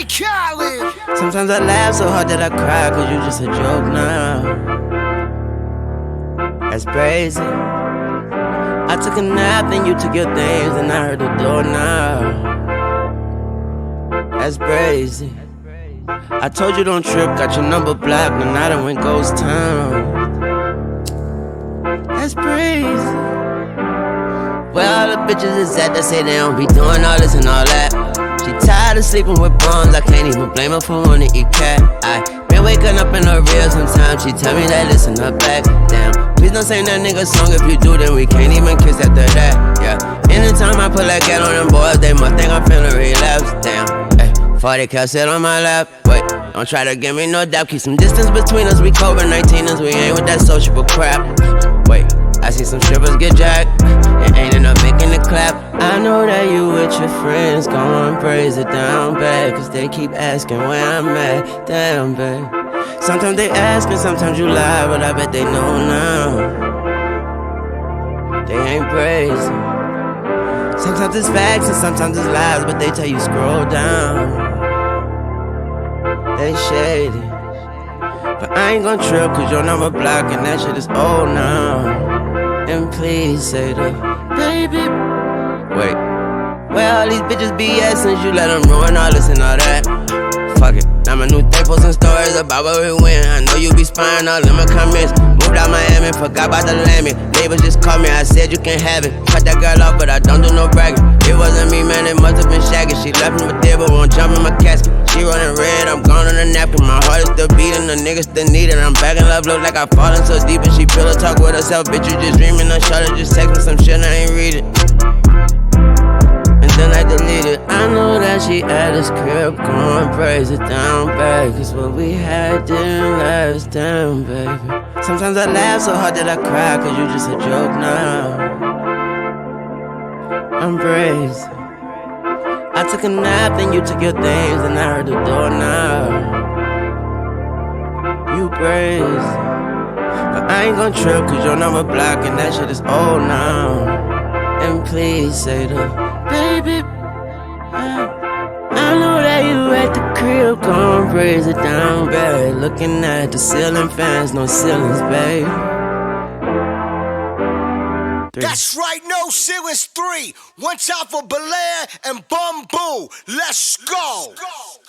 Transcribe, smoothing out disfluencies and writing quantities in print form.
DJ Khaled. Sometimes I laugh so hard that I cry, cause you just a joke now. That's crazy. I took a nap, then you took your things, and I heard the door now. That's crazy. I told you don't trip, got your number blocked, and I done went ghost town. That's crazy. Where all the bitches is at that say they don't be doing all this and all that. She tired of sleeping with bums, I can't even blame her for wanting to eat cat. I been waking up in her real sometimes, she tell me that listen her back. Damn, please don't sing that nigga song, if you do then we can't even kiss after that. Yeah, anytime I put that cat on them boys, they must think I'm feeling relapse. Damn, ay, 40 cal sit on my lap. Wait, don't try to give me no doubt, keep some distance between us, we COVID-19ers, we ain't with that sociable crap. Wait, I see some strippers get jacked, and ain't enough making the clap. I know that you with your friends, going praise it down bad, cause they keep asking where I'm at, damn babe. Sometimes they ask and sometimes you lie, but I bet they know now. They ain't praising. Sometimes it's facts and sometimes it's lies, but they tell you scroll down. They shady, but I ain't gon' trip cause your number blocked and that shit is old now. And please say the baby. Wait, where all these bitches BS since you let them ruin all this and all that? Fuck it, now my new day posting stories about where we went. I know you be spying all in my comments. Moved out Miami, forgot about the lammy. Neighbors just called me, I said you can have it. Cut that girl off, but I don't do no bragging. It wasn't me, man, it must have been Shaggy. She left me with dead, but won't jump in my casket. She running red, I'm gone on the napkin. My heart is still beating, the niggas still need it. I'm back in love, look like I fallen so deep. And she pillow talk with herself, bitch, you just dreaming. No shorter, just text me some shit, I ain't read it. And then I delete it. I know that she at his crib, going praise it down bad, cause what we had didn't last, damn baby. Sometimes I laugh so hard that I cry, cause you just a joke now. I'm crazy. I took a nap, then you took your things, and I heard the door now. You crazy, but I ain't gon' trip cause your number blocked and that shit is old now. And please say the baby. I know that you at the crib, gon' raise it down bad. Looking at the ceiling fans, no ceilings, babe. That's right, no ceilings 3. One time for Belair and Bumble. Let's go.